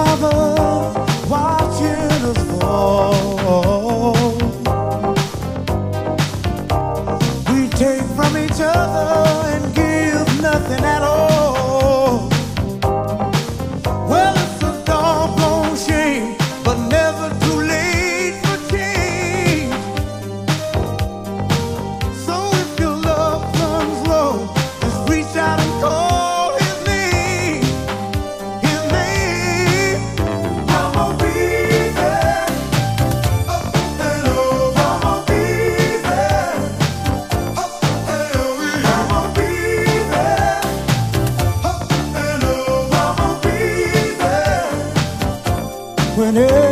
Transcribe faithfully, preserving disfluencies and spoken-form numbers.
Father watching us fall. We take from each other and give nothing at all. Well, it's a doggone shame, but never too late for change. So if your love runs low, just reach out and call his name, his name. I'ma be there, up and over. I'ma be there, up and over. I'ma be there, up and over. I'ma be there whenever.